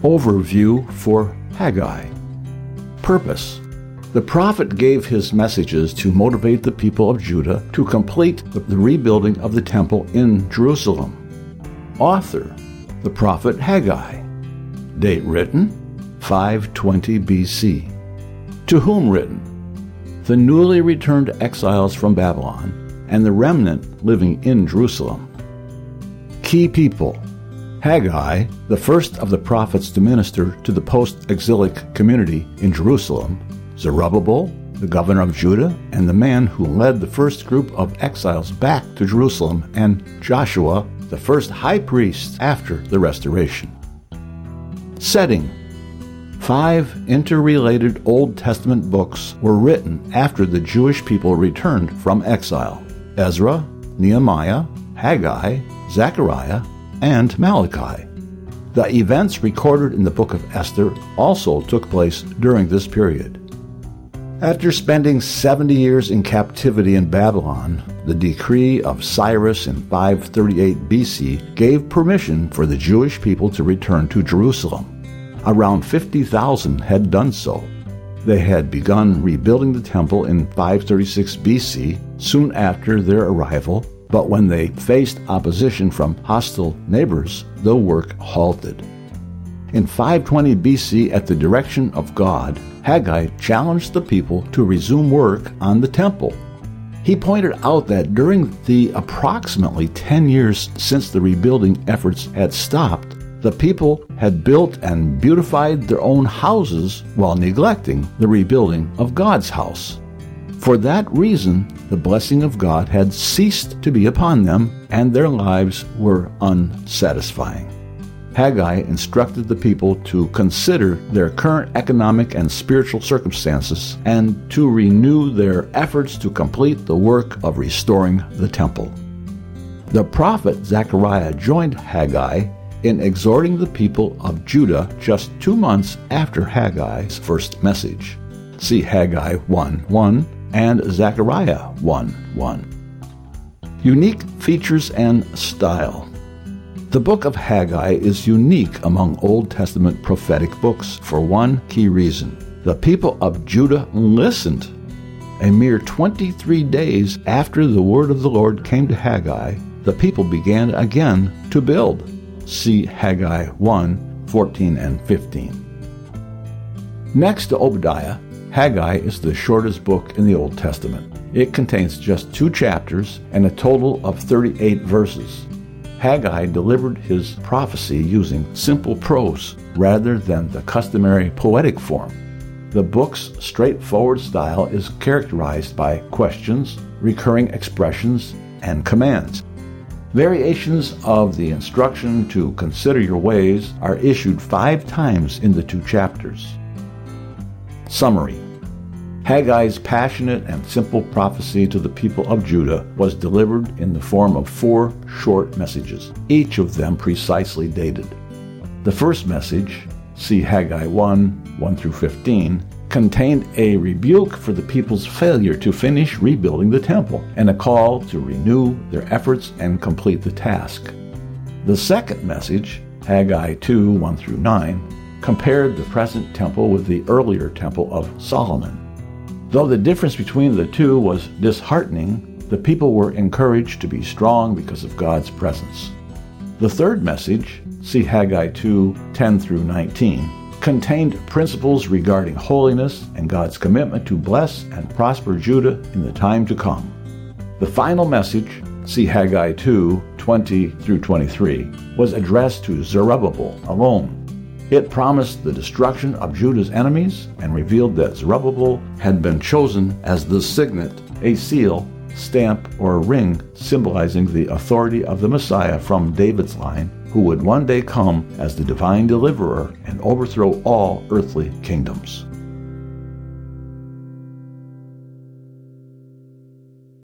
Overview for Haggai. Purpose. The prophet gave his messages to motivate the people of Judah to complete the rebuilding of the temple in Jerusalem. Author, the prophet Haggai. Date written, 520 BC. To whom written? The newly returned exiles from Babylon and the remnant living in Jerusalem. Key people. Haggai, the first of the prophets to minister to the post-exilic community in Jerusalem, Zerubbabel, the governor of Judah, and the man who led the first group of exiles back to Jerusalem, and Joshua, the first high priest after the restoration. Setting. 5 interrelated Old Testament books were written after the Jewish people returned from exile: Ezra, Nehemiah, Haggai, Zechariah, and Malachi. The events recorded in the book of Esther also took place during this period. After spending 70 years in captivity in Babylon, the decree of Cyrus in 538 BC gave permission for the Jewish people to return to Jerusalem. Around 50,000 had done so. They had begun rebuilding the temple in 536 BC, soon after their arrival, but when they faced opposition from hostile neighbors, the work halted. In 520 BC, at the direction of God, Haggai challenged the people to resume work on the temple. He pointed out that during the approximately 10 years since the rebuilding efforts had stopped, the people had built and beautified their own houses while neglecting the rebuilding of God's house. For that reason, the blessing of God had ceased to be upon them, and their lives were unsatisfying. Haggai instructed the people to consider their current economic and spiritual circumstances and to renew their efforts to complete the work of restoring the temple. The prophet Zechariah joined Haggai in exhorting the people of Judah just 2 months after Haggai's first message. See Haggai 1:1 and Zechariah 1:1. Unique features and style. The book of Haggai is unique among Old Testament prophetic books for one key reason. The people of Judah listened. A mere 23 days after the word of the Lord came to Haggai, the people began again to build. See Haggai 1:14 and 15. Next to Obadiah, Haggai is the shortest book in the Old Testament. It contains just 2 chapters and a total of 38 verses. Haggai delivered his prophecy using simple prose rather than the customary poetic form. The book's straightforward style is characterized by questions, recurring expressions, and commands. Variations of the instruction to consider your ways are issued 5 times in the 2 chapters. Summary. Haggai's passionate and simple prophecy to the people of Judah was delivered in the form of 4 short messages, each of them precisely dated. The first message, see Haggai 1:1 through 15, contained a rebuke for the people's failure to finish rebuilding the temple and a call to renew their efforts and complete the task. The second message, Haggai 2:1 through 9, compared the present temple with the earlier temple of Solomon. Though the difference between the two was disheartening, the people were encouraged to be strong because of God's presence. The third message, see Haggai 2:10 through 19, contained principles regarding holiness and God's commitment to bless and prosper Judah in the time to come. The final message, see Haggai 2:20 through 23, was addressed to Zerubbabel alone. It promised the destruction of Judah's enemies and revealed that Zerubbabel had been chosen as the signet, a seal, stamp, or ring symbolizing the authority of the Messiah from David's line, who would one day come as the divine deliverer and overthrow all earthly kingdoms.